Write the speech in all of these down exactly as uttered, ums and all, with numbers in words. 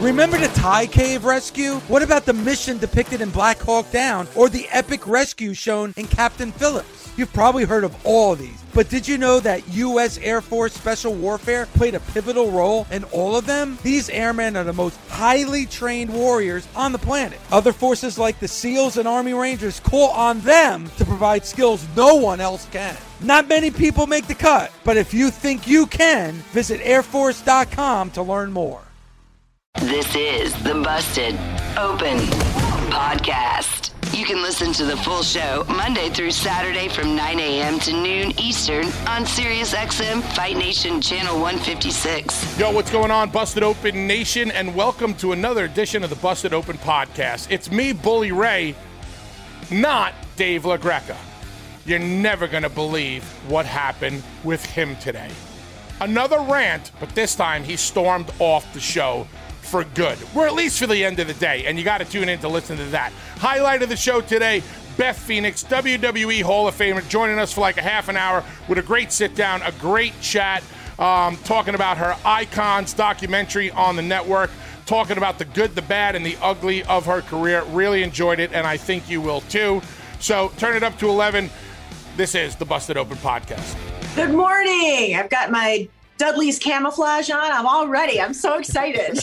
Remember the Thai cave rescue? What about the mission depicted in Black Hawk Down or the epic rescue shown in Captain Phillips? You've probably heard of all of these, but did you know that U S Air Force Special Warfare played a pivotal role in all of them? These airmen are the most highly trained warriors on the planet. Other forces like the SEALs and Army Rangers call on them to provide skills no one else can. Not many people make the cut, but if you think you can, visit air force dot com to learn more. This is the Busted Open Podcast. You can listen to the full show Monday through Saturday from nine a.m. to noon Eastern on SiriusXM Fight Nation Channel one fifty-six. Yo, what's going on, Busted Open Nation, and welcome to another edition of the Busted Open Podcast. It's me, Bully Ray, not Dave LaGreca. You're never going to believe what happened with him today. Another rant, but this time he stormed off the show for good, or at least for the end of the day, and you got to tune in to listen to that. Highlight of the show today, Beth Phoenix, W W E Hall of Famer, joining us for like a half an hour with a great sit down, a great chat, um, talking about her Icons documentary on the network, talking about the good, the bad, and the ugly of her career. Really enjoyed it, and I think you will too. So turn it up to eleven. This is the Busted Open Podcast. Good morning. I've got my Dudley's camouflage on. I'm all ready. I'm so excited.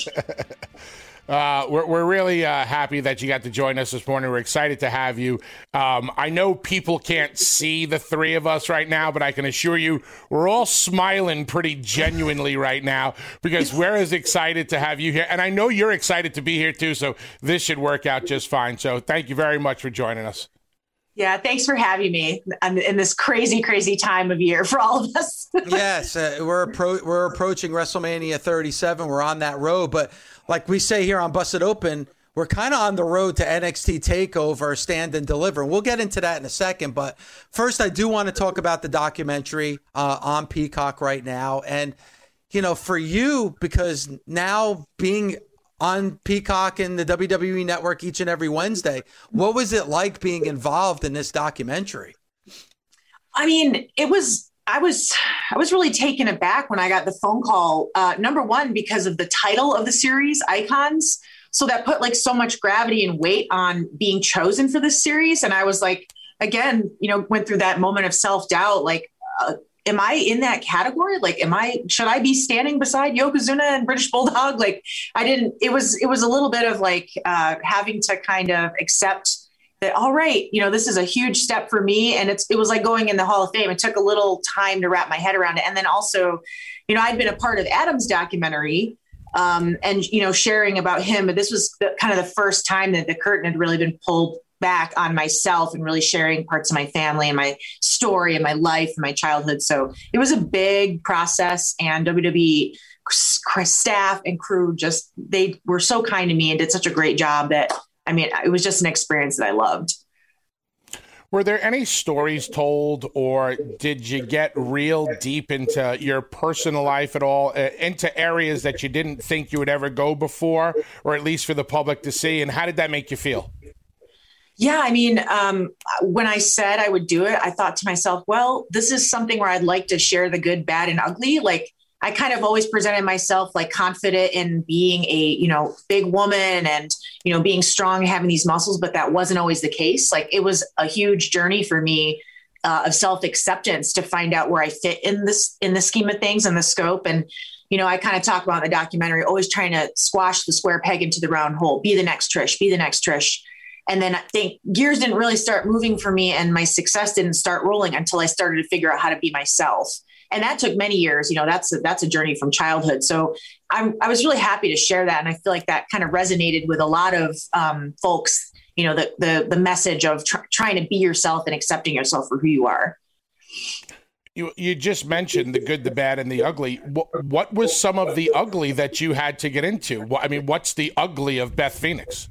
uh, we're, we're really uh, happy that you got to join us this morning. We're excited to have you. Um, I know people can't see the three of us right now, but I can assure you we're all smiling pretty genuinely right now because we're as excited to have you here. And I know you're excited to be here too, so this should work out just fine. So thank you very much for joining us. Yeah, thanks for having me in this crazy, crazy time of year for all of us. Yes, uh, we're appro- we're approaching WrestleMania thirty-seven. We're on that road, but like we say here on Busted Open, we're kind of on the road to N X T TakeOver, Stand and Deliver. We'll get into that in a second, but first I do want to talk about the documentary uh, on Peacock right now. And, you know, for you, because now being on Peacock and the W W E Network each and every Wednesday, what was it like being involved in this documentary? I mean, it was, I was, I was really taken aback when I got the phone call. Uh, number one, because of the title of the series, Icons. So that put like so much gravity and weight on being chosen for this series. And I was like, again, you know, went through that moment of self-doubt, like, uh, am I in that category? Like, am I, should I be standing beside Yokozuna and British Bulldog? Like, I didn't, it was, it was a little bit of like uh, having to kind of accept that, all right, you know, this is a huge step for me. And it's, it was like going in the Hall of Fame. It took a little time to wrap my head around it. And then also, you know, I'd been a part of Adam's documentary um, and, you know, sharing about him, but this was the, kind of the first time that the curtain had really been pulled back on myself and really sharing parts of my family and my story and my life and my childhood. So it was a big process, and W W E staff and crew just, they were so kind to me and did such a great job that, I mean, it was just an experience that I loved. Were there any stories told, or did you get real deep into your personal life at all, uh, into areas that you didn't think you would ever go before, or at least for the public to see? And how did that make you feel? Yeah, I mean, um, when I said I would do it, I thought to myself, well, this is something where I'd like to share the good, bad, and ugly. Like, I kind of always presented myself like confident in being a, you know, big woman and, you know, being strong and having these muscles, but that wasn't always the case. Like, it was a huge journey for me uh, of self-acceptance to find out where I fit in this, in the scheme of things and the scope. And, you know, I kind of talk about in the documentary, always trying to squash the square peg into the round hole, be the next Trish, be the next Trish. And then I think gears didn't really start moving for me, and my success didn't start rolling until I started to figure out how to be myself. And that took many years. You know, that's a, that's a journey from childhood. So I'm, I was really happy to share that. And I feel like that kind of resonated with a lot of um, folks, you know, the, the, the message of tr- trying to be yourself and accepting yourself for who you are. You, you just mentioned the good, the bad, and the ugly. What, what was some of the ugly that you had to get into? What, I mean, what's the ugly of Beth Phoenix?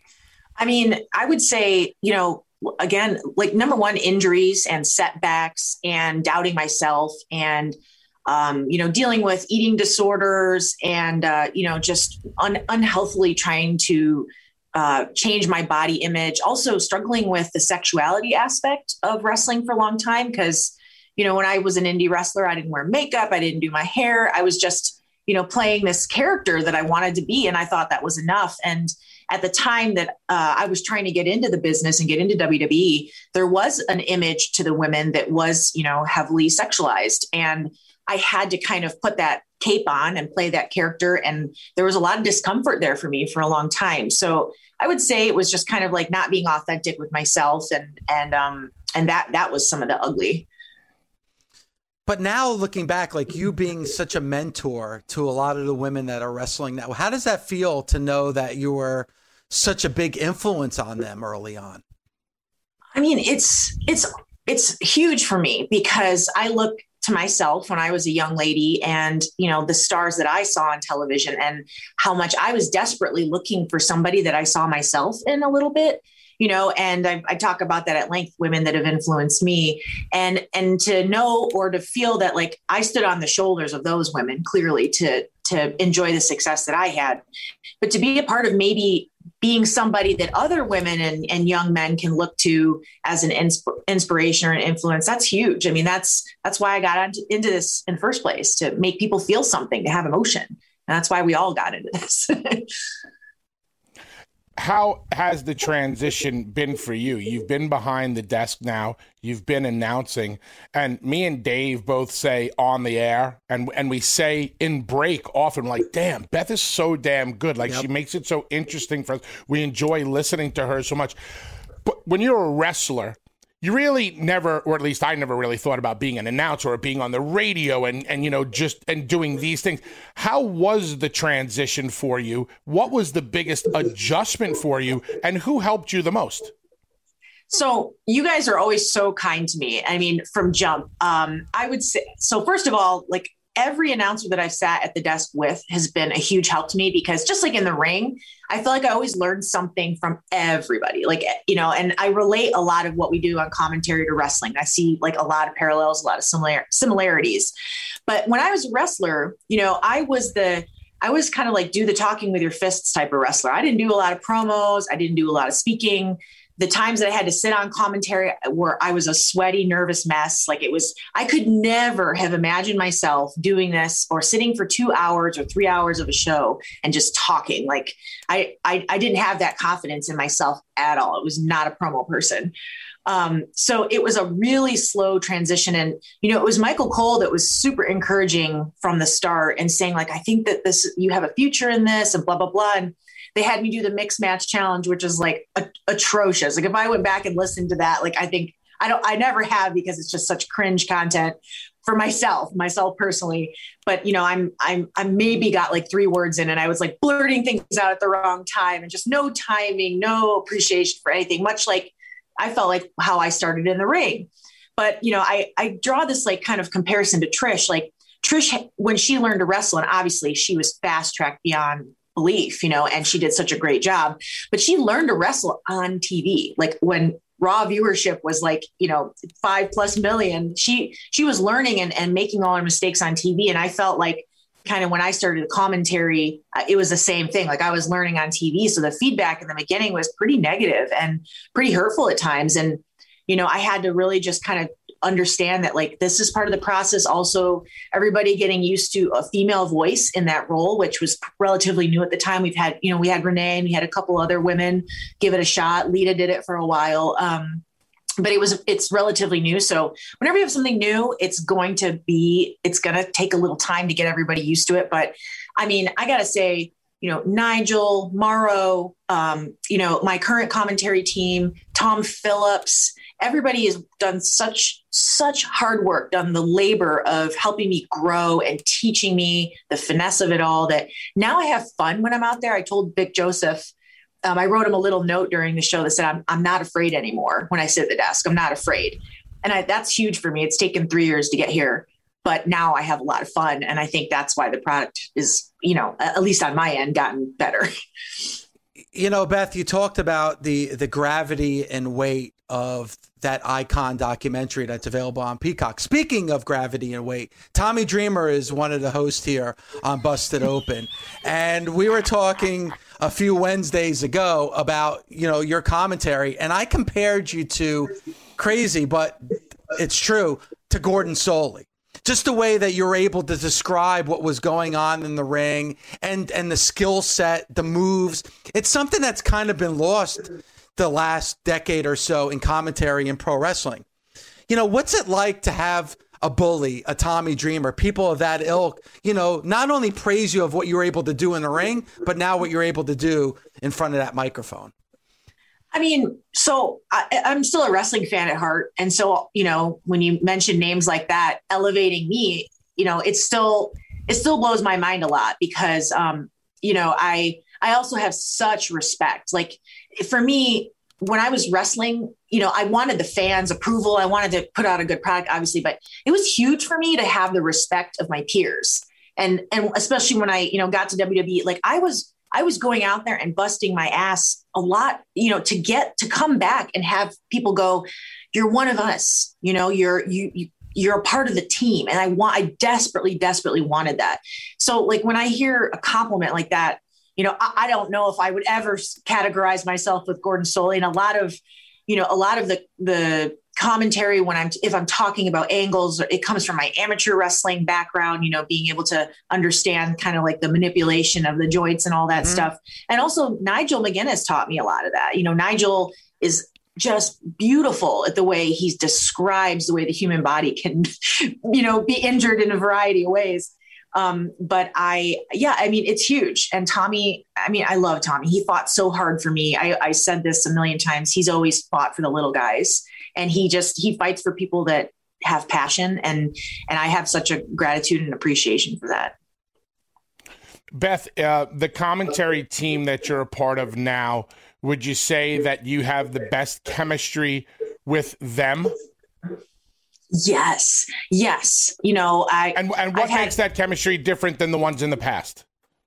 I mean, I would say, you know, again, like number one, injuries and setbacks and doubting myself and, um, you know, dealing with eating disorders and, uh, you know, just un- unhealthily trying to uh, change my body image. Also struggling with the sexuality aspect of wrestling for a long time. Cause, you know, when I was an indie wrestler, I didn't wear makeup. I didn't do my hair. I was just, you know, playing this character that I wanted to be. And I thought that was enough. And at the time that uh, I was trying to get into the business and get into W W E, there was an image to the women that was, you know, heavily sexualized. And I had to kind of put that cape on and play that character. And there was a lot of discomfort there for me for a long time. So I would say it was just kind of like not being authentic with myself. And, and, um, and that, that was some of the ugly. But now looking back, like you being such a mentor to a lot of the women that are wrestling now, how does that feel to know that you were such a big influence on them early on? I mean, it's, it's, it's huge for me because I look to myself when I was a young lady and, you know, the stars that I saw on television and how much I was desperately looking for somebody that I saw myself in a little bit. You know, and I, I talk about that at length, women that have influenced me, and, and to know, or to feel that like I stood on the shoulders of those women clearly to, to enjoy the success that I had, but to be a part of maybe being somebody that other women and, and young men can look to as an insp- inspiration or an influence. That's huge. I mean, that's, that's why I got into, into this in the first place, to make people feel something, to have emotion. And that's why we all got into this. How has the transition been for you? You've been behind the desk now. You've been announcing. And me and Dave both say on the air, and and we say in break often, like, damn, Beth is so damn good. Like, yep. She makes it so interesting for us. We enjoy listening to her so much. But when you're a wrestler, you really never, or at least I never really thought about being an announcer or being on the radio and, and, you know, just and doing these things. How was the transition for you? What was the biggest adjustment for you? And who helped you the most? So you guys are always so kind to me. I mean, from jump, um, I would say, so first of all, like every announcer that I've sat at the desk with has been a huge help to me, because just like in the ring, I feel like I always learn something from everybody, like, you know, and I relate a lot of what we do on commentary to wrestling. I see like a lot of parallels, a lot of similar similarities. But when I was a wrestler, you know, I was the, I was kind of like do the talking with your fists type of wrestler. I didn't do a lot of promos. I didn't do a lot of speaking. The times that I had to sit on commentary where I was a sweaty, nervous mess. Like it was, I could never have imagined myself doing this or sitting for two hours or three hours of a show and just talking. Like I, I, I didn't have that confidence in myself at all. It was not a promo person. Um, so it was a really slow transition. And, you know, it was Michael Cole that was super encouraging from the start and saying like, I think that this, you have a future in this and blah, blah, blah. And they had me do the mixed match challenge, which is like a- atrocious. Like if I went back and listened to that, like I think I don't, I never have, because it's just such cringe content for myself, myself personally. But you know, I'm, I'm, I maybe got like three words in and I was like blurting things out at the wrong time and just no timing, no appreciation for anything, much like I felt like how I started in the ring. But you know, I, I draw this like kind of comparison to Trish, like Trish, when she learned to wrestle, and obviously she was fast tracked beyond belief, you know, and she did such a great job, but she learned to wrestle on T V. Like when Raw viewership was like, you know, five plus million, she, she was learning and, and making all her mistakes on T V. And I felt like kind of when I started the commentary, uh, it was the same thing. Like I was learning on T V. So the feedback in the beginning was pretty negative and pretty hurtful at times. And, you know, I had to really just kind of understand that like this is part of the process. Also, everybody getting used to a female voice in that role, which was relatively new at the time. We've had, you know, we had Renee and we had a couple other women give it a shot. Lita did it for a while. Um, but it was, it's relatively new. So whenever you have something new, it's going to be, it's going to take a little time to get everybody used to it. But I mean, I got to say, you know, Nigel, Morrow, um, you know, my current commentary team, Tom Phillips, everybody has done such, such hard work, done the labor of helping me grow and teaching me the finesse of it all, that now I have fun when I'm out there. I told Vic Joseph, um, I wrote him a little note during the show that said, I'm, I'm not afraid anymore when I sit at the desk. I'm not afraid. And I, that's huge for me. It's taken three years to get here, but now I have a lot of fun. And I think that's why the product is, you know, at least on my end, gotten better. You know, Beth, you talked about the the gravity and weight of that Icon documentary that's available on Peacock. Speaking of gravity and weight, Tommy Dreamer is one of the hosts here on Busted Open. And we were talking a few Wednesdays ago about, you know, your commentary. And I compared you to, crazy, but it's true, to Gordon Solie. just the way that you're able to describe what was going on in the ring and, and the skill set, the moves. It's something that's kind of been lost the last decade or so in commentary in pro wrestling. You know, what's it like to have a Bully, a Tommy Dreamer, people of that ilk, you know, not only praise you of what you were able to do in the ring, but now what you're able to do in front of that microphone? I mean, so I, I'm still a wrestling fan at heart. And so, you know, when you mention names like that, elevating me, you know, it's still, it still blows my mind a lot because, um, you know, I, I also have such respect. Like for me, when I was wrestling, you know, I wanted the fans' approval. I wanted to put out a good product, obviously, but it was huge for me to have the respect of my peers. And, and especially when I, you know, got to W W E, like I was, I was going out there and busting my ass a lot, you know, to get, to come back and have people go, you're one of us, you know, you're, you, you, you're a part of the team. And I want, I desperately, desperately wanted that. So like when I hear a compliment like that, you know, I, I don't know if I would ever categorize myself with Gordon Solie. And a lot of, you know, a lot of the, the commentary when I'm, if I'm talking about angles, it comes from my amateur wrestling background, you know, being able to understand kind of like the manipulation of the joints and all that mm-hmm. stuff. And also Nigel McGuinness taught me a lot of that. You know, Nigel is just beautiful at the way he describes the way the human body can, you know, be injured in a variety of ways. Um, but I, yeah, I mean, it's huge. And Tommy, I mean, I love Tommy. He fought so hard for me. I, I said this a million times. He's always fought for the little guys, and he just, he fights for people that have passion. And, and I have such a gratitude and appreciation for that. Beth, uh, the commentary team that you're a part of now, would you say that you have the best chemistry with them? Yes. Yes. You know, I, and, and what I've makes had, that chemistry different than the ones in the past?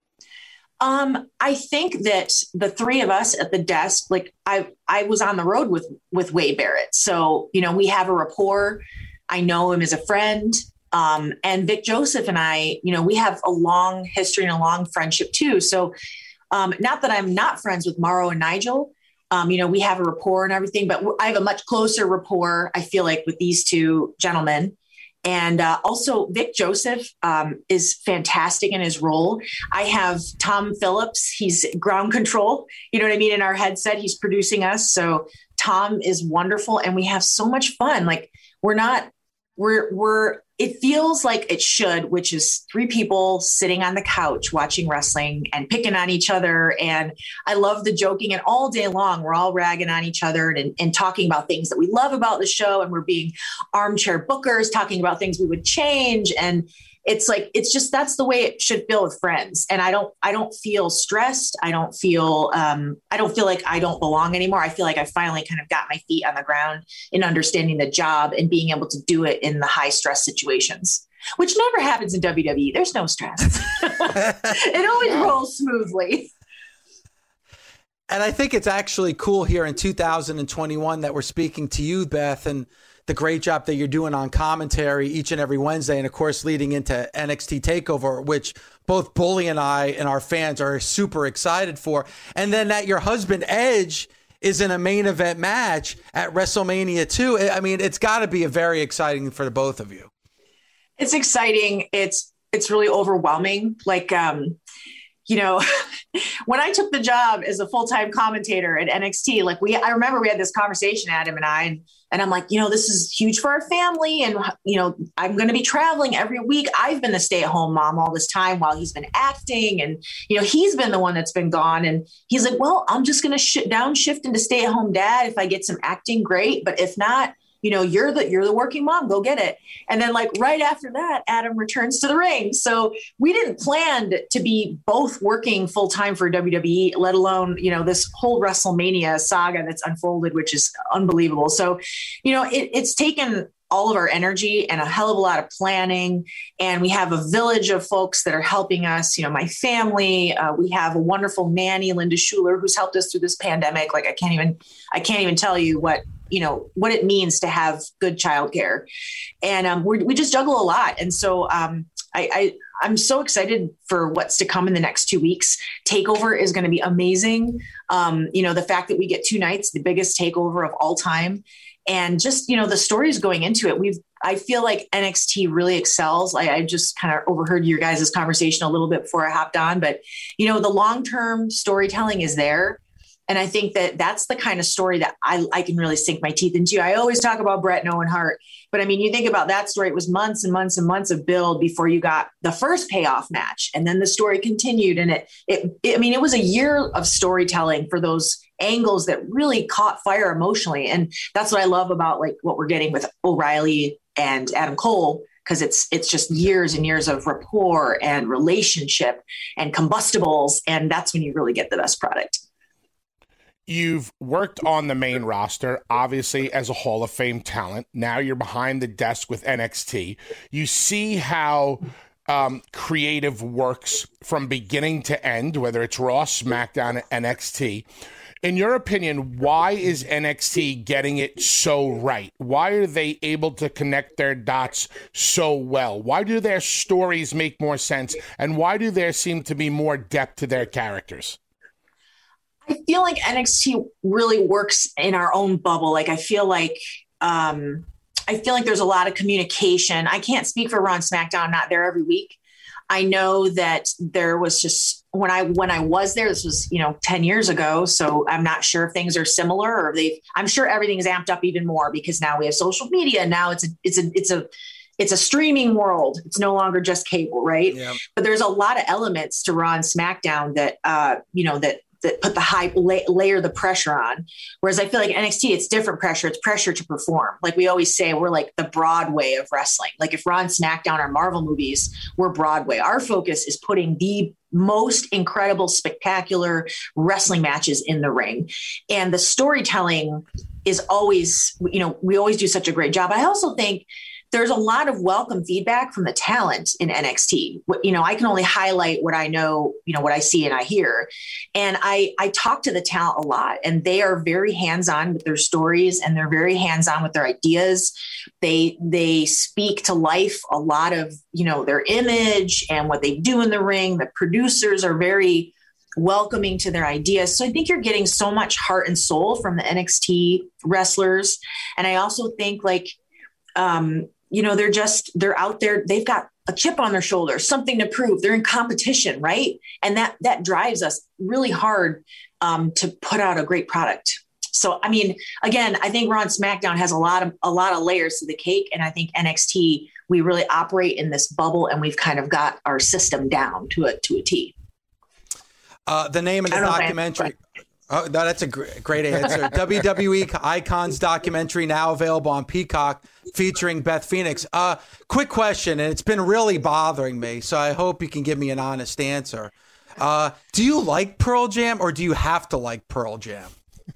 Um, I think that the three of us at the desk, like I, I was on the road with, with Wade Barrett. So, you know, we have a rapport. I know him as a friend. Um, and Vic Joseph and I, you know, we have a long history and a long friendship too. So, um, not that I'm not friends with Mauro and Nigel. Um, you know, we have a rapport and everything, but I have a much closer rapport, I feel like, with these two gentlemen. And uh, also Vic Joseph um, is fantastic in his role. I have Tom Phillips. He's ground control, you know what I mean? In our headset, he's producing us. So Tom is wonderful. And we have so much fun. Like we're not, we're, we're, it feels like it should, which is three people sitting on the couch watching wrestling and picking on each other. And I love the joking, and all day long, we're all ragging on each other and, and talking about things that we love about the show. And we're being armchair bookers, talking about things we would change. And it's like, it's just, that's the way it should feel with friends. And I don't, I don't feel stressed. I don't feel, um, I don't feel like I don't belong anymore. I feel like I finally kind of got my feet on the ground in understanding the job and being able to do it in the high stress situations, which never happens in W W E. There's no stress. It always rolls smoothly. And I think it's actually cool here in two thousand twenty-one that we're speaking to you, Beth, and the great job that you're doing on commentary each and every Wednesday. And of course, leading into N X T TakeOver, which both Bully and I and our fans are super excited for. And then that your husband Edge is in a main event match at WrestleMania two. I mean, it's got to be a very exciting for the both of you. It's exciting. It's, it's really overwhelming. Like, um, you know, when I took the job as a full-time commentator at N X T, like we, I remember we had this conversation, Adam and I, and, and I'm like, you know, this is huge for our family. And, you know, I'm going to be traveling every week. I've been the stay-at-home mom all this time while he's been acting. And, you know, he's been the one that's been gone. And he's like, well, I'm just going to sh- downshift into stay-at-home dad. If I get some acting, great. But if not, you know, you're the, you're the working mom, go get it. And then like right after that, Adam returns to the ring. So we didn't plan to be both working full time for W W E, let alone, you know, this whole WrestleMania saga that's unfolded, which is unbelievable. So, you know, it, it's taken all of our energy and a hell of a lot of planning. And we have a village of folks that are helping us, you know, my family, uh, we have a wonderful nanny, Linda Schuler, who's helped us through this pandemic. Like I can't even, I can't even tell you what, you know, what it means to have good childcare. And um, we're, we just juggle a lot. And so um, I, I, I'm so excited for what's to come in the next two weeks. TakeOver is going to be amazing. Um, you know, the fact that we get two nights, the biggest TakeOver of all time. and just, you know, the stories going into it. We've, I feel like N X T really excels. I, I just kind of overheard your guys' conversation a little bit before I hopped on, but you know, the long-term storytelling is there. And I think that that's the kind of story that I, I can really sink my teeth into. I always talk about Bret and Owen Hart, but I mean, you think about that story, it was months and months and months of build before you got the first payoff match. And then the story continued. And it, it, it I mean, it was a year of storytelling for those angles that really caught fire emotionally. And that's what I love about like what we're getting with O'Reilly and Adam Cole, because it's it's just years and years of rapport and relationship and combustibles. And that's when you really get the best product. You've worked on the main roster, obviously, as a Hall of Fame talent. Now you're behind the desk with N X T. You see how um, creative works from beginning to end, whether it's Raw, SmackDown, N X T. In your opinion, why is N X T getting it so right? Why are they able to connect their dots so well? Why do their stories make more sense? And why do there seem to be more depth to their characters? I feel like N X T really works in our own bubble. Like I feel like, um, I feel like there's a lot of communication. I can't speak for Raw and SmackDown. I'm not there every week. I know that there was just when I when I was there, this was, you know, ten years ago. So I'm not sure if things are similar or they've I'm sure everything's amped up even more because now we have social media. Now it's a it's a it's a it's a streaming world. It's no longer just cable, right? Yeah. But there's a lot of elements to Raw and SmackDown that uh, you know, that that put the high lay, layer the pressure on. Whereas I feel like N X T, it's different pressure. It's pressure to perform. Like we always say, we're like the Broadway of wrestling. Like if Raw and SmackDown are Marvel movies, we're Broadway. Our focus is putting the most incredible, spectacular wrestling matches in the ring. And the storytelling is always, you know, we always do such a great job. I also think there's a lot of welcome feedback from the talent in N X T. You know, I can only highlight what I know, you know, what I see and I hear. And I, I talk to the talent a lot, and they are very hands-on with their stories, and they're very hands-on with their ideas. They, they speak to life a lot of, you know, their image and what they do in the ring. The producers are very welcoming to their ideas. So I think you're getting so much heart and soul from the N X T wrestlers. And I also think like, um, you know, they're just, they're out there. They've got a chip on their shoulder, something to prove. They're in competition, right? And that, that drives us really hard um, to put out a great product. So, I mean, again, I think Raw and SmackDown has a lot of, a lot of layers to the cake. And I think N X T, we really operate in this bubble, and we've kind of got our system down to a, to a T. Uh, the name of the documentary. Oh, no, that's a great, great answer. W W E Icons documentary now available on Peacock featuring Beth Phoenix. Uh, quick question, and it's been really bothering me, so I hope you can give me an honest answer. Uh, do you like Pearl Jam, or do you have to like Pearl Jam?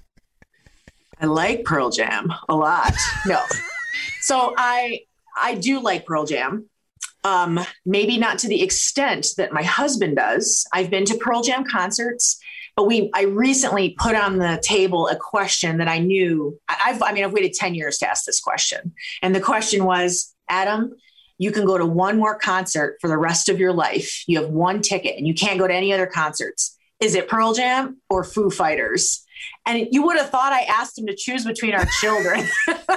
I like Pearl Jam a lot. No. So I I do like Pearl Jam. Um, maybe not to the extent that my husband does. I've been to Pearl Jam concerts. But we, I recently put on the table a question that I knew, I've, I mean, I've waited ten years to ask this question. And the question was, Adam, you can go to one more concert for the rest of your life. You have one ticket and you can't go to any other concerts. Is it Pearl Jam or Foo Fighters? And you would have thought I asked him to choose between our children.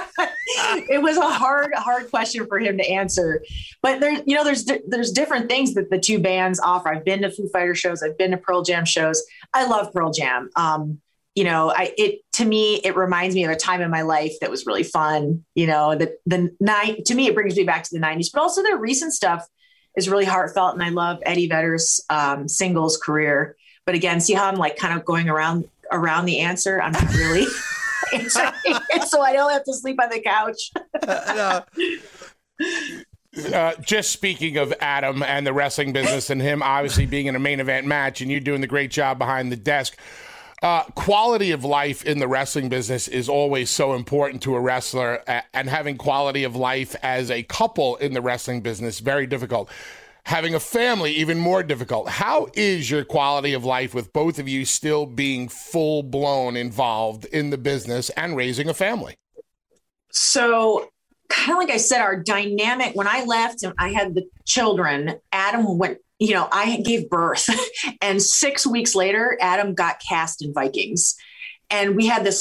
It was a hard, hard question for him to answer. But there, you know, there's there's different things that the two bands offer. I've been to Foo Fighter shows. I've been to Pearl Jam shows. I love Pearl Jam. Um, you know, I it to me it reminds me of a time in my life that was really fun. You know, the the night to me it brings me back to the nineties. But also their recent stuff is really heartfelt, and I love Eddie Vedder's um, singles career. But again, see how I'm like kind of going around. around the answer. I'm not really answering it, so I don't have to sleep on the couch. uh, uh, just speaking of Adam and the wrestling business and him obviously being in a main event match and you doing the great job behind the desk, uh, quality of life in the wrestling business is always so important to a wrestler, uh, and having quality of life as a couple in the wrestling business, very difficult. Having a family, even more difficult. How is your quality of life with both of you still being full-blown involved in the business and raising a family? So kind of like I said, our dynamic, when I left and I had the children, Adam went, you know, I gave birth and six weeks later, Adam got cast in Vikings. And we had this like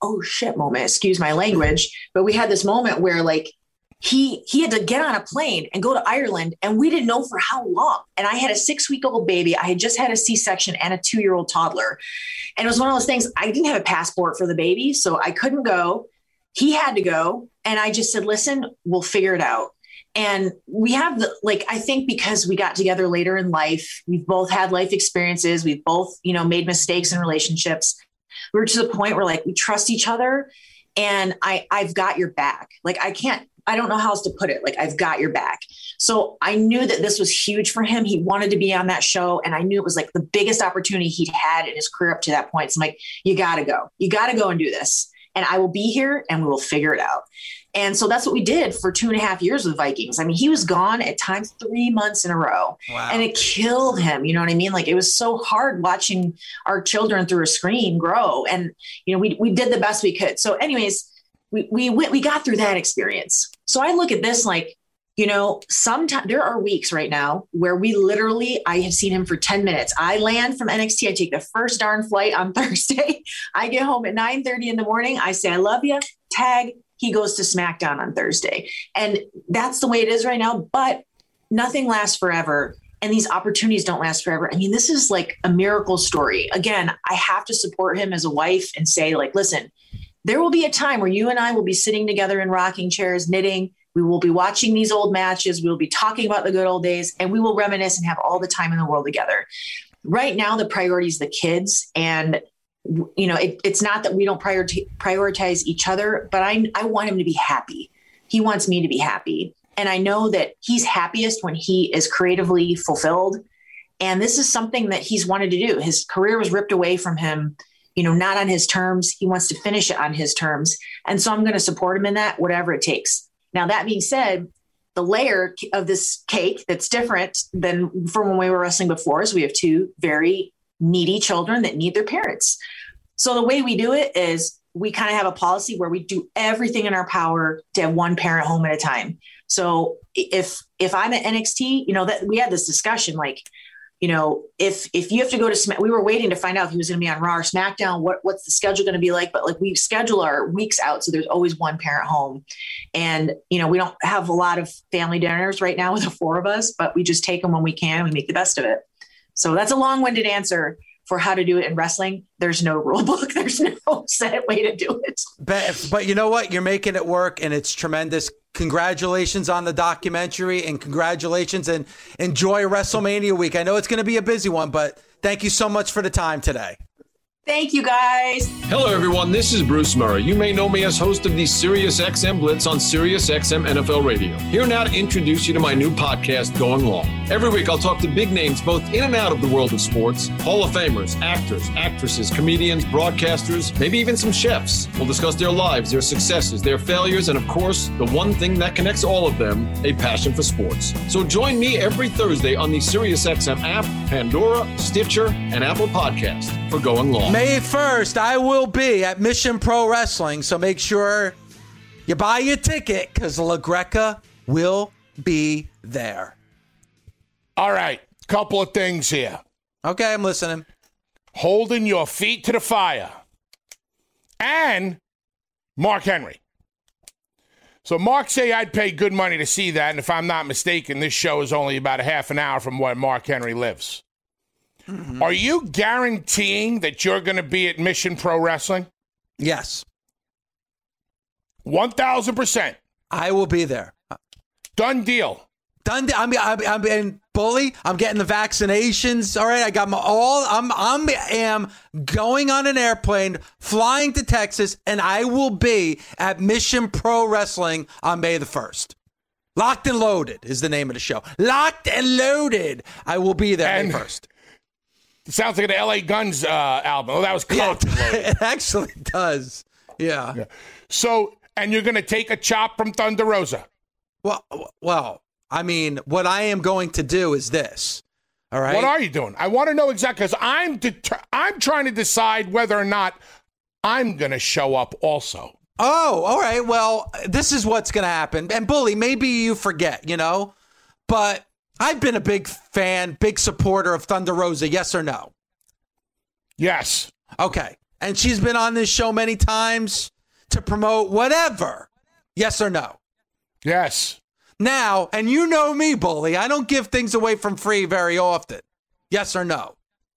oh shit moment, excuse my language. But we had this moment where like, he, he had to get on a plane and go to Ireland, and we didn't know for how long. And I had a six week old baby. I had just had a C-section and a two year old toddler. And it was one of those things, I didn't have a passport for the baby, so I couldn't go. He had to go. And I just said, listen, we'll figure it out. And we have the, like, I think because we got together later in life, we've both had life experiences. We've both, you know, made mistakes in relationships. We were to the point where like, we trust each other, and I, I've got your back. Like, I can't, I don't know how else to put it. Like, I've got your back. So I knew that this was huge for him. He wanted to be on that show. And I knew it was like the biggest opportunity he'd had in his career up to that point. So I'm like, you gotta go, you gotta go and do this. And I will be here and we will figure it out. And so that's what we did for two and a half years with Vikings. I mean, he was gone at times three months in a row. Wow. And it killed him. You know what I mean? Like, it was so hard watching our children through a screen grow. And, you know, we, we did the best we could. So anyways, we, we went, we got through that experience. So I look at this like, you know, sometimes there are weeks right now where we literally, I have seen him for ten minutes. I land from N X T. I take the first darn flight on Thursday. I get home at nine thirty in the morning. I say, I love you. Tag. He goes to SmackDown on Thursday. And that's the way it is right now, but nothing lasts forever. And these opportunities don't last forever. I mean, this is like a miracle story. Again, I have to support him as a wife and say like, listen, there will be a time where you and I will be sitting together in rocking chairs, knitting. We will be watching these old matches. We will be talking about the good old days, and we will reminisce and have all the time in the world together. Right now, the priority is the kids. And, you know, it, it's not that we don't prioritize, prioritize each other, but I, I want him to be happy. He wants me to be happy. And I know that he's happiest when he is creatively fulfilled. And this is something that he's wanted to do. His career was ripped away from him, you know, not on his terms. He wants to finish it on his terms. And so I'm going to support him in that, whatever it takes. Now, that being said, the layer of this cake that's different than from when we were wrestling before is we have two very needy children that need their parents. So the way we do it is we kind of have a policy where we do everything in our power to have one parent home at a time. So if if I'm at N X T, you know, that we had this discussion, like, you know, if if you have to go to Smack, we were waiting to find out if he was going to be on Raw or SmackDown, what what's the schedule going to be like? But like, we schedule our weeks out, so there's always one parent home. And, you know, we don't have a lot of family dinners right now with the four of us, but we just take them when we can. We make the best of it. So that's a long-winded answer for how to do it in wrestling. There's no rule book. There's no set way to do it. But, but you know what? You're making it work, and it's tremendous. Congratulations on the documentary, and congratulations, and enjoy WrestleMania week. I know it's going to be a busy one, but thank you so much for the time today. Thank you, guys. Hello, everyone. This is Bruce Murray. You may know me as host of the SiriusXM Blitz on SiriusXM N F L Radio. Here now to introduce you to my new podcast, Going Long. Every week, I'll talk to big names both in and out of the world of sports, Hall of Famers, actors, actresses, comedians, broadcasters, maybe even some chefs. We'll discuss their lives, their successes, their failures, and of course, the one thing that connects all of them, a passion for sports. So join me every Thursday on the SiriusXM app, Pandora, Stitcher, and Apple Podcast for Going Long. May first, I will be at Mission Pro Wrestling, so make sure you buy your ticket because LaGreca will be there. All right, couple of things here. Okay, I'm listening. Holding your feet to the fire. And Mark Henry. So Mark say I'd pay good money to see that, and if I'm not mistaken, this show is only about a half an hour from where Mark Henry lives. Mm-hmm. Are you guaranteeing that you're going to be at Mission Pro Wrestling? Yes. one thousand percent. I will be there. Done deal. Done. De- I'm, I'm, I'm in Bully. I'm getting the vaccinations. All right. I got my all. I'm, I'm, am going on an airplane, flying to Texas, and I will be at Mission Pro Wrestling on May the first. Locked and Loaded is the name of the show. Locked and Loaded. I will be there and- May first. It sounds like an L A Guns uh, album. Oh, that was yeah, close. It actually does. Yeah. yeah. So, and you're going to take a chop from Thunder Rosa. Well, well, I mean, what I am going to do is this. All right. What are you doing? I want to know exactly, because I'm deter- I'm trying to decide whether or not I'm going to show up also. Oh, all right. Well, this is what's going to happen. And Bully, maybe you forget, you know, but I've been a big fan, big supporter of Thunder Rosa. Yes or no? Yes. Okay. and she's been on this show many times to promote whatever. Yes or no? Yes. Now, and you know me, Bully, I don't give things away from free very often. Yes or no?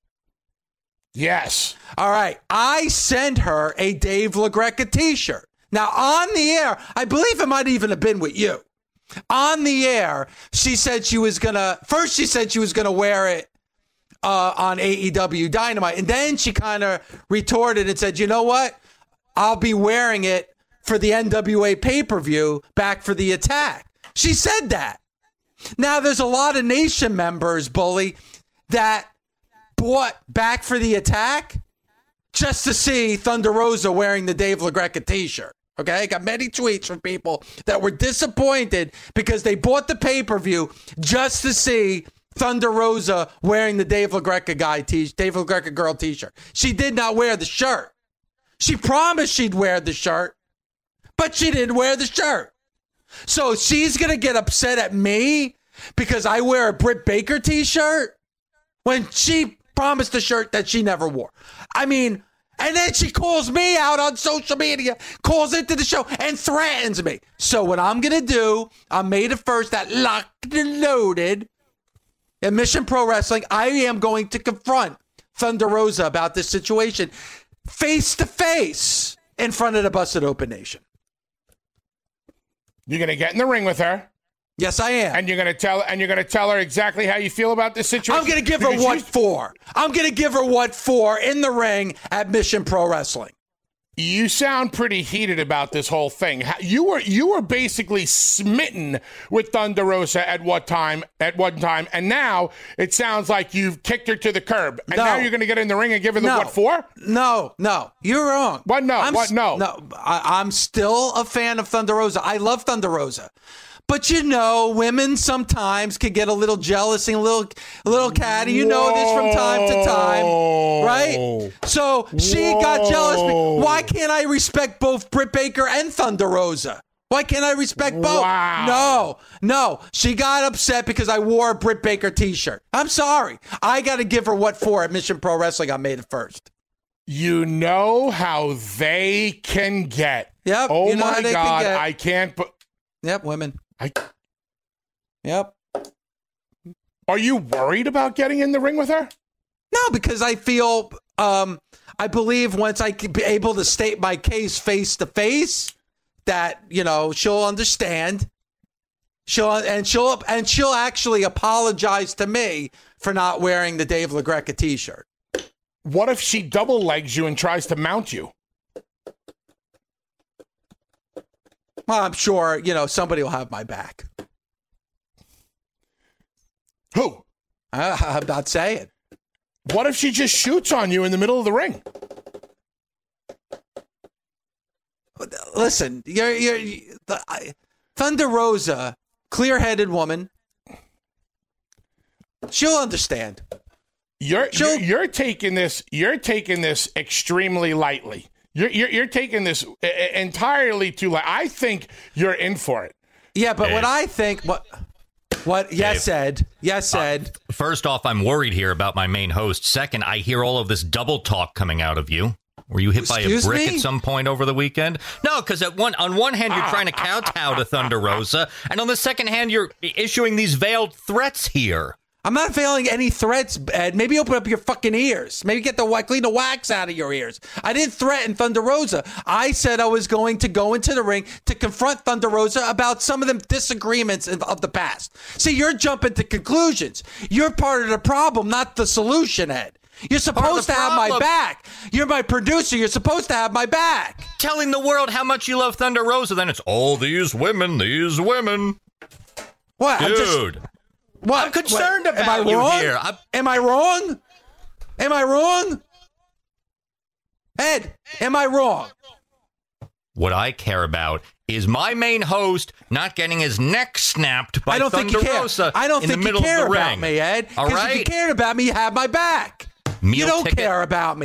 Yes. All right. I sent her a Dave LaGreca t-shirt. Now, on the air, I believe it might even have been with you. On the air, she said she was going to, first she said she was going to wear it uh, on A E W Dynamite. And then she kind of retorted and said, you know what? I'll be wearing it for the N W A pay-per-view, Back for the Attack. She said that. Now, there's a lot of Nation members, Bully, that bought Back for the Attack just to see Thunder Rosa wearing the Dave LaGreca t-shirt. Okay, I got many tweets from people that were disappointed because they bought the pay-per-view just to see Thunder Rosa wearing the Dave LaGreca guy t- Dave LaGreca girl t-shirt. She did not wear the shirt. She promised she'd wear the shirt, but she didn't wear the shirt. So she's going to get upset at me because I wear a Britt Baker t-shirt when she promised a shirt that she never wore. I mean, and then she calls me out on social media, calls into the show, and threatens me. So what I'm going to do, on May the first, at Locked and Loaded at Mission Pro Wrestling, I am going to confront Thunder Rosa about this situation face to face in front of the Busted Open Nation. You're going to get in the ring with her. Yes, I am. And you're going to tell and you're going to tell her exactly how you feel about this situation. I'm going to give her what for. I'm going to give her what for in the ring at Mission Pro Wrestling. You sound pretty heated about this whole thing. You were you were basically smitten with Thunder Rosa at what time at one time, and now it sounds like you've kicked her to the curb. And no. now you're going to get in the ring and give her the no. what for? No, no, you're wrong. What no? I'm what no? No, I, I'm still a fan of Thunder Rosa. I love Thunder Rosa. But you know, women sometimes can get a little jealous and a little, a little catty. You know this from time to time, right? So she Whoa. got jealous. Why can't I respect both Britt Baker and Thunder Rosa? Why can't I respect both? Wow. No, no. She got upset because I wore a Britt Baker t-shirt. I'm sorry. I got to give her what for at Mission Pro Wrestling on May the first. You know how they can get. Yep. Oh, you know my God. Can I can't. Bu- yep, women. I. Yep. Are you worried about getting in the ring with her? No, because I feel, um, I believe once I be able to state my case face to face, that, you know, she'll understand. She'll and she'll and she'll actually apologize to me for not wearing the Dave LaGreca t-shirt. What if she double legs you and tries to mount you? Well, I'm sure, you know, somebody will have my back. Who? Uh, I'm not saying. What if she just shoots on you in the middle of the ring? Listen, you're, you're, you Thunder Rosa, clear-headed woman. She'll understand. You're, you're you're taking this. You're taking this extremely lightly. You're, you're you're taking this entirely too light. I think you're in for it. Yeah, but Dave. what I think, what, what? Yes, Ed. Yes, Ed. Uh, first off, I'm worried here about my main host. Second, I hear all of this double talk coming out of you. Were you hit Excuse by a brick me? at some point over the weekend? No, because at one on one hand you're trying to kowtow to Thunder Rosa, and on the second hand you're issuing these veiled threats here. I'm not veiling any threats, Ed. Maybe open up your fucking ears. Maybe get the clean the wax out of your ears. I didn't threaten Thunder Rosa. I said I was going to go into the ring to confront Thunder Rosa about some of the disagreements of the past. See, you're jumping to conclusions. You're part of the problem, not the solution, Ed. You're supposed to have my back. You're my producer. You're supposed to have my back. Telling the world how much you love Thunder Rosa, then it's all these women, these women. What? Dude. I'm just, what? I'm concerned what? about Am I you wrong? here. I'm- Am I wrong? Am I wrong? Ed, am I wrong? What I care about is my main host not getting his neck snapped by I don't Thunder think you care. Rosa I don't in think the you middle care of the about ring. me, Ed. All Because right? if you cared about me, you have my back. Meal you don't ticket. care about me.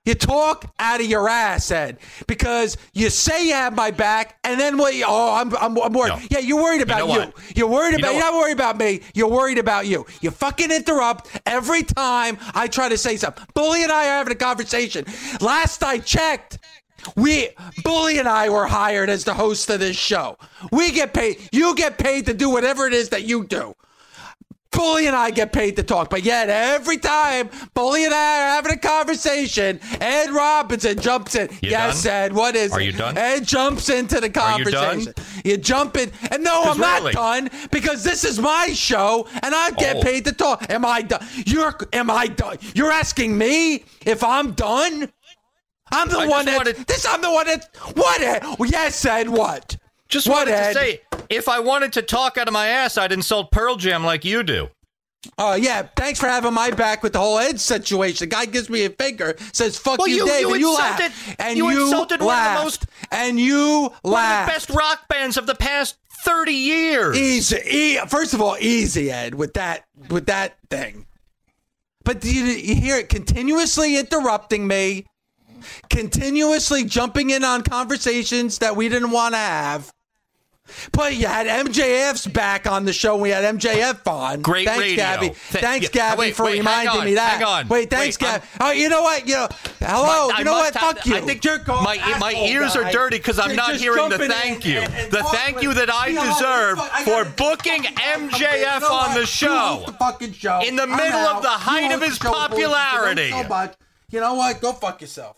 You talk out of your ass, Ed, because you say you have my back, and then what? Oh, I'm, I'm, I'm worried. No. Yeah, you're worried about You know you. what? You're worried You about. know You're what? not worried about me. You're worried about you. You fucking interrupt every time I try to say something. Bully and I are having a conversation. Last I checked, we Bully and I were hired as the host of this show. We get paid. You get paid to do whatever it is that you do. Bully and I get paid to talk, but yet every time Bully and I are having a conversation, Ed Robinson jumps in. You yes, done? Ed, what is Are it? you done? Ed jumps into the Are you conversation. done? You jump in, and no, 'Cause I'm really- not done because this is my show, and I get Oh. paid to talk. Am I done? You're, am I done? You're asking me if I'm done? I'm the I one just that. wanted- This. I'm the one that. What? Ed? Well, yes, Ed. What? Just what, wanted Ed? to say, if I wanted to talk out of my ass, I'd insult Pearl Jam like you do. Oh, yeah. Thanks for having my back with the whole Ed situation. The guy gives me a finger, says, fuck Well, you, you- Dave, you and you insulted- laughed. And you you insulted one of the laughed. most- And you One laughed. of the best rock bands of the past thirty years. Easy. E- First of all, easy, Ed, with that with that thing. But do you, you hear it continuously interrupting me, continuously jumping in on conversations that we didn't want to have. But you had M J F's back on the show. We had M J F on. Great thanks, radio. Gabby. Th- thanks, yeah, Gabby, wait, for wait, hang reminding on, me that. hang on. Wait, thanks, Wait, Gabby. Oh, you know what? You know, hello. My- I you know what? must have- Fuck you. I think Jerk off, my my asshole ears are guy. dirty because I'm You're not just hearing the jumping thank in you. and- and The talking thank with- you that I You know what? deserve I for gotta- booking M J F You know on what? the You show. host the fucking show. In the I'm middle of out. the You height host of his the show, bullshit. popularity. So much. You know what? Go fuck yourself.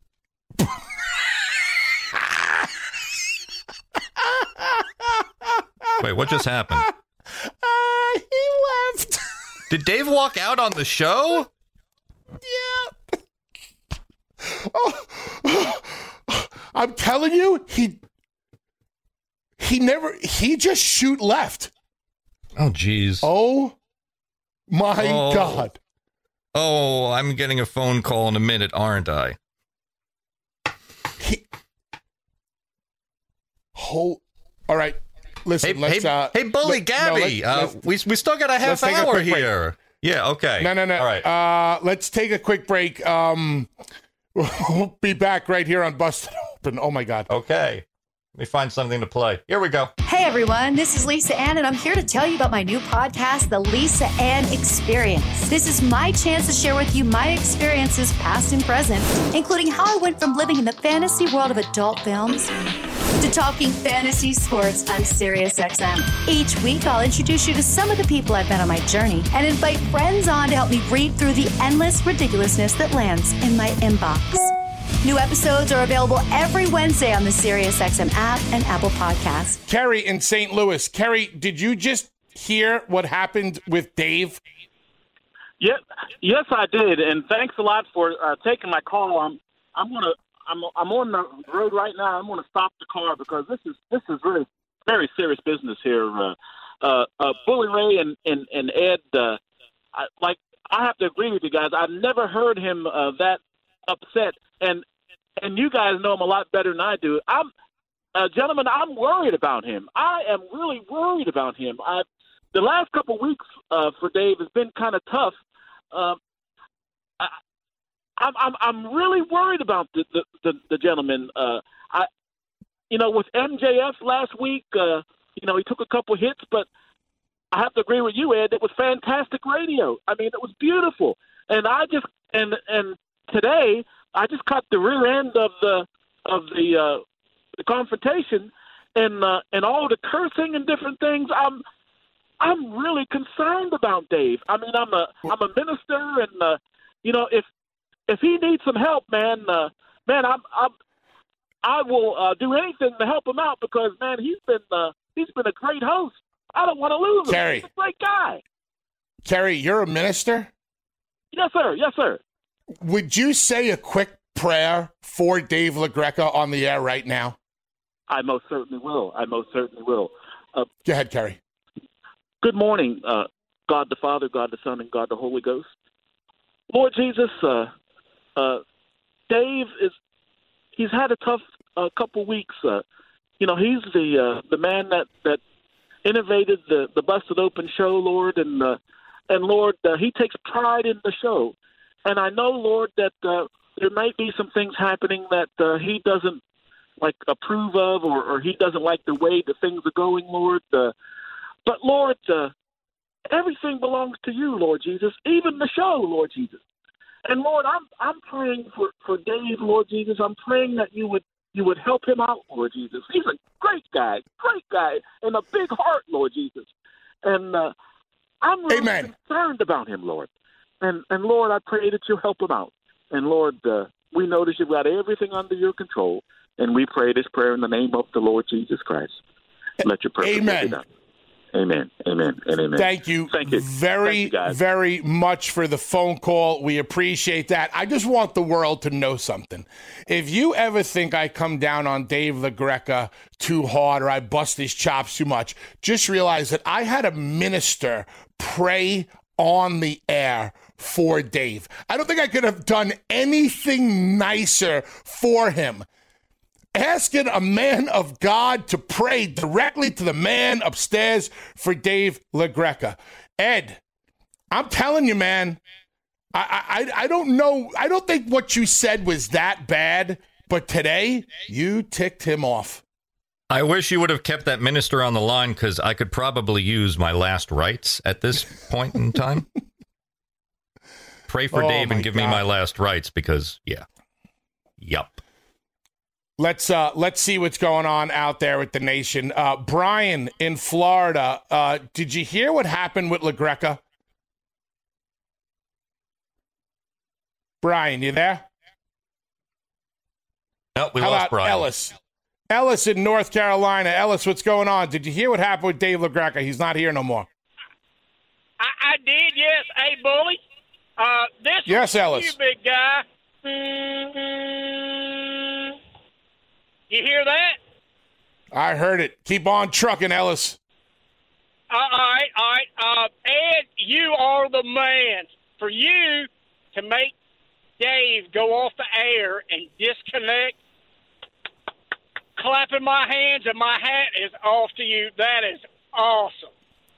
Wait, what just happened? Uh, he left. Did Dave walk out on the show? Yeah. Oh, I'm telling you, he he never he just shoot left. Oh, jeez. Oh my Oh. God. Oh, I'm getting a phone call in a minute, aren't I? He, oh, all right. Listen, Hey, let's hey, uh hey, Bully let- Gabby. no, uh, let's- we we still got a half let's take a hour quick break. here. Yeah. Okay. No, no, no. All right. Uh, let's take a quick break. Um, we'll be back right here on Busted Open. Oh my God. Okay. Let me find something to play. Here we go. Hey everyone, this is Lisa Ann, and I'm here to tell you about my new podcast, The Lisa Ann Experience. This is my chance to share with you my experiences, past and present, including how I went from living in the fantasy world of adult films to talking fantasy sports on SiriusXM. Each week, I'll introduce you to some of the people I've met on my journey and invite friends on to help me read through the endless ridiculousness that lands in my inbox. New episodes are available every Wednesday on the SiriusXM app and Apple Podcasts. Kerry in Saint Louis. Kerry, did you just hear what happened with Dave? Yes, yes, I did, and thanks a lot for uh, taking my call. I'm, I'm gonna, I'm, I'm on the road right now. I'm gonna stop the car because this is, this is really very serious business here. Uh, uh, uh, Bully Ray and and, and Ed, uh, I, like I have to agree with you guys. I've never heard him uh, that upset, and and you guys know him a lot better than I do. I'm, uh, gentlemen, I'm worried about him. I am really worried about him. I, the last couple of weeks uh, for Dave has been kind of tough. Um, I, I'm, I'm I'm really worried about the the, the, the gentleman. Uh, I, you know, with M J F last week, uh, you know, he took a couple hits, but I have to agree with you, Ed. It was fantastic radio. I mean, it was beautiful, and I just and and today I just caught the rear end of the of the uh, the confrontation, and uh, and all the cursing and different things. I'm I'm really concerned about Dave. I mean, I'm a I'm a minister, and uh, you know, if if he needs some help, man, uh, man, I'm, I'm I will uh, do anything to help him out because, man, he's been uh, he's been a great host. I don't want to lose him. Kerry. He's a great guy. Kerry, you're a minister. Yes, sir. Yes, sir. Would you say a quick prayer for Dave LaGreca on the air right now? I most certainly will. I most certainly will. Uh, Go ahead, Kerry. Good morning, uh, God the Father, God the Son, and God the Holy Ghost. Lord Jesus, uh, uh, Dave is he's had a tough uh, couple weeks. Uh, you know, he's the uh, the man that, that innovated the, the Busted Open show, Lord, and uh, and Lord, uh, he takes pride in the show. And I know, Lord, that uh, there might be some things happening that uh, he doesn't like approve of, or, or he doesn't like the way the things are going, Lord. Uh, but Lord, uh, everything belongs to you, Lord Jesus, even the show, Lord Jesus. And Lord, I'm I'm praying for, for Dave, Lord Jesus. I'm praying that you would you would help him out, Lord Jesus. He's a great guy, great guy, and a big heart, Lord Jesus. And uh, I'm really Amen. concerned about him, Lord. And and Lord, I pray that you help him out. And Lord, uh, we know that you've got everything under your control. And we pray this prayer in the name of the Lord Jesus Christ. Let your purpose Amen. be done. Amen. Amen. And amen. Thank you, Thank you very, Thank you, very much for the phone call. We appreciate that. I just want the world to know something. If you ever think I come down on Dave LaGreca too hard or I bust his chops too much, just realize that I had a minister pray on the air for Dave. I don't think I could have done anything nicer for him. Asking a man of God to pray directly to the man upstairs for Dave LaGreca. Ed, I'm telling you, man, I, I I don't know. I don't think what you said was that bad, but today you ticked him off. I wish you would have kept that minister on the line, because I could probably use my last rites at this point in time. Pray for Oh, Dave my and give me God. my last rites, because, yeah. Yup. Let's uh, let's see what's going on out there with the nation. Uh, Brian in Florida, uh, did you hear what happened with LaGreca? Brian, you there? No, we How lost about Brian. Ellis? Ellis in North Carolina. Ellis, what's going on? Did you hear what happened with Dave LaGreca? He's not here no more. I, I did, yes. Hey, Bully. Uh, this Yes, is Ellis. you, big guy. Mm-hmm. You hear that? I heard it. Keep on trucking, Ellis. Uh, all right, all right. Uh, Ed, you are the man. For you to make Dave go off the air and disconnect, clapping my hands and my hat is off to you. That is awesome.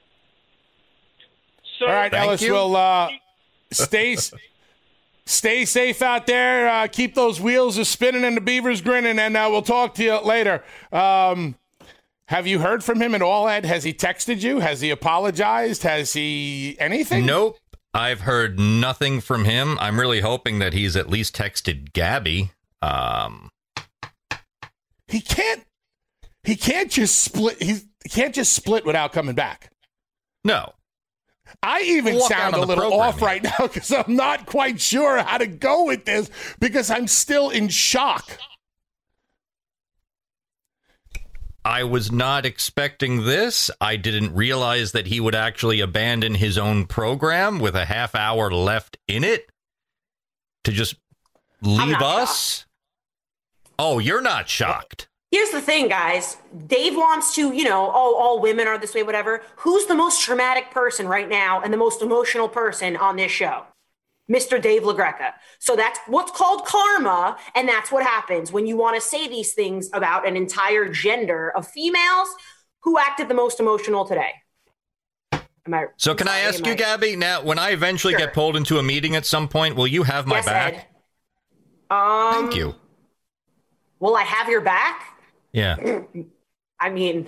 So, All right, Thank Ellis, you. we'll uh, stay stay safe out there. Uh, keep those wheels a spinning and the beavers grinning, and uh, we'll talk to you later. Um, have you heard from him at all, Ed? Has he texted you? Has he apologized? Has he anything? Nope. I've heard nothing from him. I'm really hoping that he's at least texted Gabby. Um, He can't. He can't just split. He can't just split without coming back. no. I even Walk sound out a on the little program off here. right now because I'm not quite sure how to go with this because I'm still in shock. I was not expecting this. I didn't realize that he would actually abandon his own program with a half hour left in it to just leave not us. Oh, you're not shocked. Here's the thing, guys. Dave wants to, you know, oh, all women are this way, whatever. Who's the most traumatic person right now and the most emotional person on this show? Mister Dave LaGreca. So that's what's called karma, and that's what happens when you want to say these things about an entire gender of females. Who acted the most emotional today? Am I, So I'm can I sorry, ask am you, Gabby, now, when I eventually Sure. get pulled into a meeting at some point, will you have my Yes, back? Ed. Um, Thank you. Will I have your back? Yeah. I mean,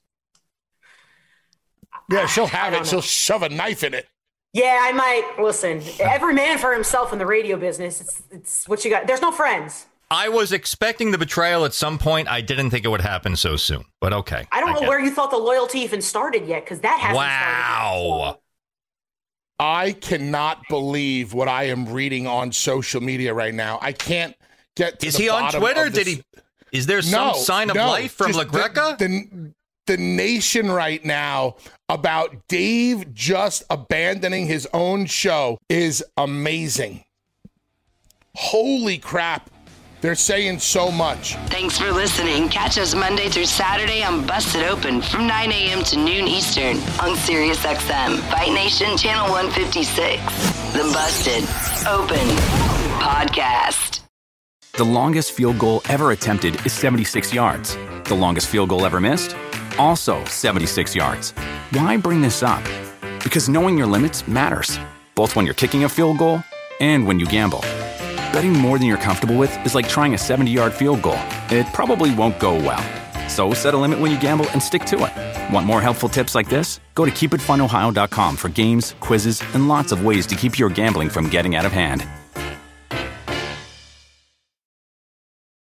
Yeah, she'll I have don't it. know. She'll shove a knife in it. yeah, I might. Listen, every man for himself in the radio business. It's it's what you got. There's no friends. I was expecting the betrayal at some point. I didn't think it would happen so soon, but okay. I don't know get where it. you thought the loyalty even started yet, because that hasn't started Wow. yet. I cannot believe what I am reading on social media right now. I can't get to Is the he on bottom Twitter? of Did this- he? Is there some No, sign of no, life from just LaGreca? The, the, the nation right now about Dave just abandoning his own show is amazing. Holy crap. They're saying so much. Thanks for listening. Catch us Monday through Saturday on Busted Open from nine a.m. to noon Eastern on Sirius X M. Fight Nation Channel one fifty-six. The Busted Open Podcast. The longest field goal ever attempted is seventy-six yards. The longest field goal ever missed? Also seventy-six yards. Why bring this up? Because knowing your limits matters, both when you're kicking a field goal and when you gamble. Betting more than you're comfortable with is like trying a seventy-yard field goal. It probably won't go well. So set a limit when you gamble and stick to it. Want more helpful tips like this? Go to keep it fun ohio dot com for games, quizzes, and lots of ways to keep your gambling from getting out of hand.